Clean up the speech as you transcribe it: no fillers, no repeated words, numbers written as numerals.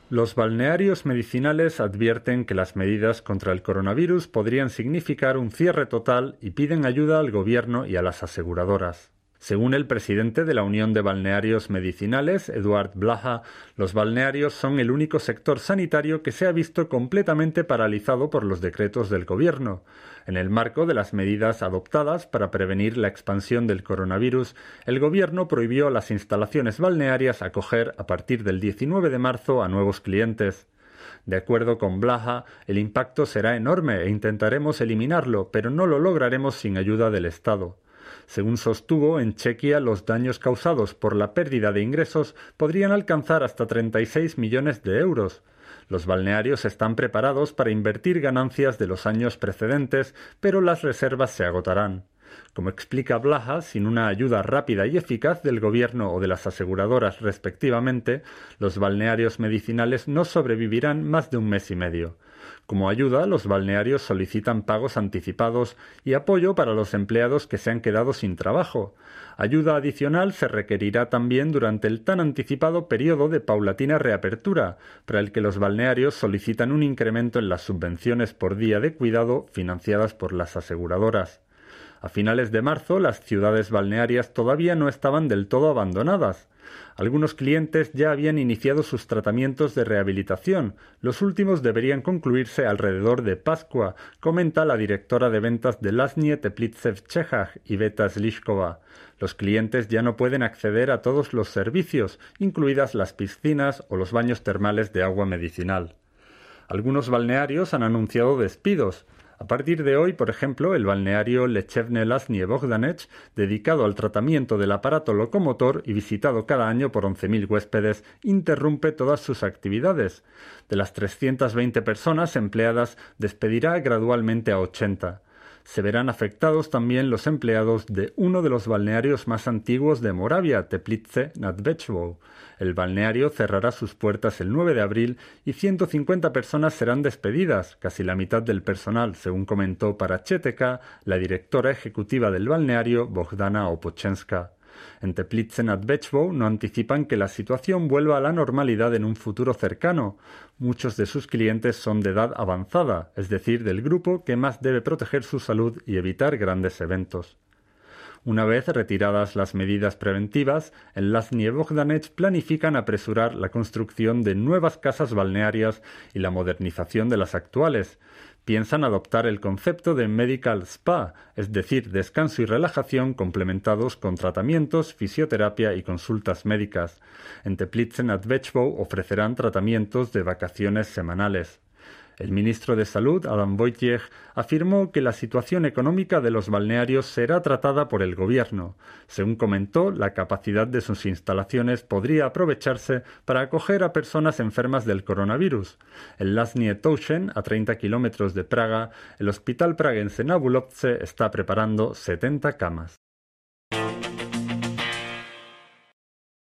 Los balnearios medicinales advierten que las medidas contra el coronavirus podrían significar un cierre total y piden ayuda al gobierno y a las aseguradoras. Según el presidente de la Unión de Balnearios Medicinales, Eduard Blaha, los balnearios son el único sector sanitario que se ha visto completamente paralizado por los decretos del gobierno. En el marco de las medidas adoptadas para prevenir la expansión del coronavirus, el gobierno prohibió a las instalaciones balnearias acoger a partir del 19 de marzo a nuevos clientes. De acuerdo con Blaha, el impacto será enorme e intentaremos eliminarlo, pero no lo lograremos sin ayuda del Estado. Según sostuvo, en Chequia los daños causados por la pérdida de ingresos podrían alcanzar hasta 36 millones de euros. Los balnearios están preparados para invertir ganancias de los años precedentes, pero las reservas se agotarán. Como explica Blaha, sin una ayuda rápida y eficaz del gobierno o de las aseguradoras respectivamente, los balnearios medicinales no sobrevivirán más de un mes y medio. Como ayuda, los balnearios solicitan pagos anticipados y apoyo para los empleados que se han quedado sin trabajo. Ayuda adicional se requerirá también durante el tan anticipado periodo de paulatina reapertura, para el que los balnearios solicitan un incremento en las subvenciones por día de cuidado financiadas por las aseguradoras. A finales de marzo, las ciudades balnearias todavía no estaban del todo abandonadas. Algunos clientes ya habían iniciado sus tratamientos de rehabilitación. Los últimos deberían concluirse alrededor de Pascua, comenta la directora de ventas de Lasnie Teplitsev-Chechach, Iveta Slišková. Los clientes ya no pueden acceder a todos los servicios, incluidas las piscinas o los baños termales de agua medicinal. Algunos balnearios han anunciado despidos. A partir de hoy, por ejemplo, el balneario Lechevne Lasnie Bogdanech, dedicado al tratamiento del aparato locomotor y visitado cada año por 11.000 huéspedes, interrumpe todas sus actividades. De las 320 personas empleadas, despedirá gradualmente a 80. Se verán afectados también los empleados de uno de los balnearios más antiguos de Moravia, Teplice nad Bečvou. El balneario cerrará sus puertas el 9 de abril y 150 personas serán despedidas, casi la mitad del personal, según comentó para Cheteca la directora ejecutiva del balneario, Bogdana Opochenska. En Teplice nad Bečvou no anticipan que la situación vuelva a la normalidad en un futuro cercano. Muchos de sus clientes son de edad avanzada, es decir, del grupo que más debe proteger su salud y evitar grandes eventos. Una vez retiradas las medidas preventivas, en Lasnie Bogdanech planifican apresurar la construcción de nuevas casas balnearias y la modernización de las actuales. Piensan adoptar el concepto de medical spa, es decir, descanso y relajación complementados con tratamientos, fisioterapia y consultas médicas. En Teplice nad Bečvou ofrecerán tratamientos de vacaciones semanales. El ministro de Salud, Adam Wojciech, afirmó que la situación económica de los balnearios será tratada por el gobierno. Según comentó, la capacidad de sus instalaciones podría aprovecharse para acoger a personas enfermas del coronavirus. En Lasnie Touchen, a 30 kilómetros de Praga, el hospital praguense na Bulovce está preparando 70 camas.